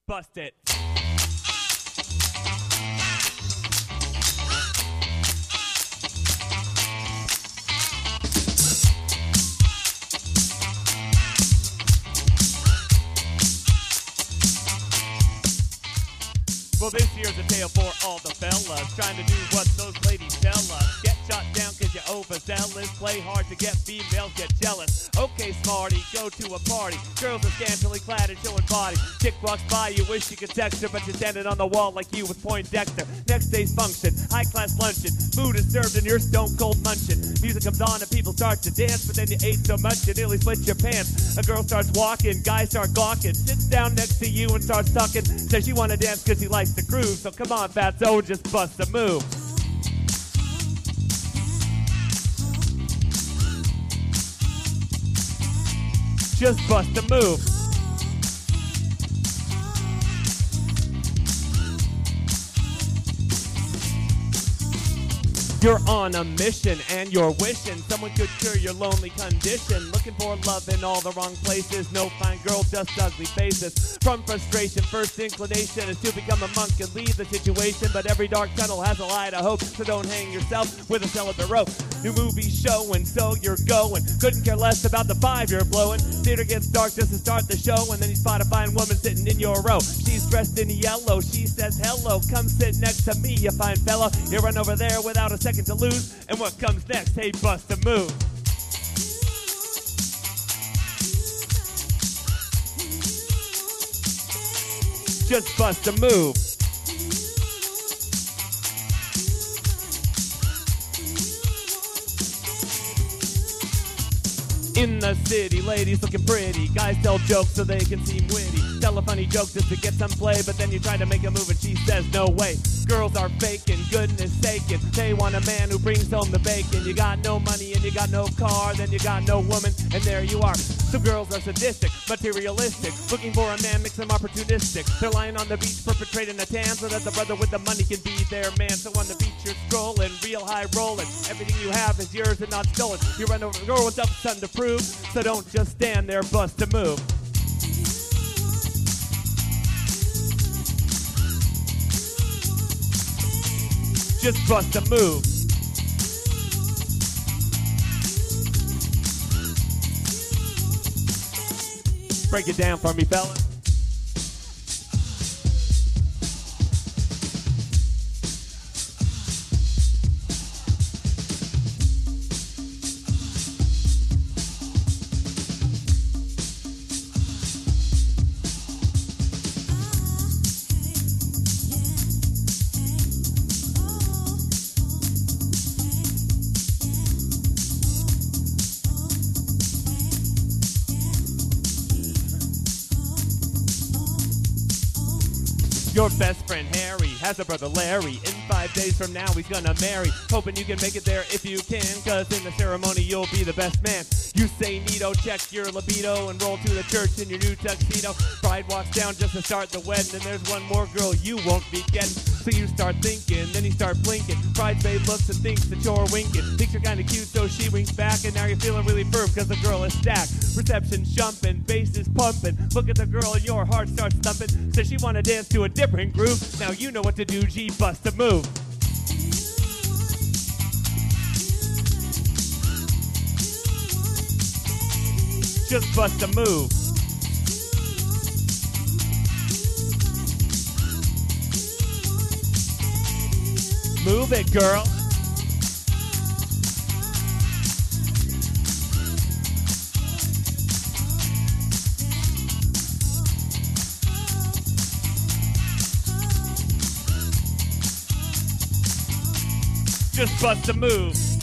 Bust it. Well, this year's a tale for all the fellas trying to do what those ladies tell us. Get shot down cause you're overzealous. Play hard to get females, get jealous. Okay, smarty, go to a party. Girls are scantily clad and showing body. Chick walks by, you wish you could text her, but you're standing on the wall like you with Poindexter. Next day's function, high-class luncheon. Food is served and you're stone-cold munching. Music comes on and people start to dance, but then you ate so much you nearly split your pants. A girl starts walking, guys start gawking. Sits down next to you and starts talking. Says she wanna dance cause he likes the groove. So come on, fatso, just bust a move. Just bust a move. You're on a mission and you're wishing someone could cure your lonely condition. Looking for love in all the wrong places. No fine girl, just ugly faces. From frustration, first inclination is to become a monk and leave the situation. But every dark tunnel has a light of hope, so don't hang yourself with a celibate rope. New movie showing, so you're going. Couldn't care less about the vibe you're blowing. Theater gets dark just to start the show, and then you spot a fine woman sitting in your row. She's dressed in yellow, she says hello. Come sit next to me, you fine fellow. You run over there without a second to lose, and what comes next? Hey, bust a move. Just bust a move. In the city, ladies looking pretty. Guys tell jokes so they can seem witty. Tell a funny joke just to get some play, but then you try to make a move and she says no way. Girls are faking, goodness saking. They want a man who brings home the bacon. You got no money and you got no car, then you got no woman, and there you are. Some girls are sadistic, materialistic, looking for a man, makes them opportunistic. They're lying on the beach perpetrating a tan so that the brother with the money can be their man. So on the beach you're strolling, real high rolling. Everything you have is yours and not stolen. You run over a girl with something to prove, so don't just stand there, bust a move. Just bust a move. Break it down for me, fellas. Your best friend Harry has a brother Larry. In 5 days from now he's gonna marry. Hoping you can make it there if you can, cause in the ceremony you'll be the best man. You say neato, check your libido, and roll to the church in your new tuxedo. Bride walks down just to start the wedding, and there's one more girl you won't be getting. So you start thinking, then you start blinking. Bridesmaid looks and thinks that you're winking. Thinks you're kinda cute, so she winks back, and now you're feeling really firm cause the girl is stacked. Reception's jumping, bass is pumping. Look at the girl and your heart starts thumping. Says she wanna dance to a different groove. Now you know what to do, G, bust a move. Just bust a move. Move it, girl. Just bust a move.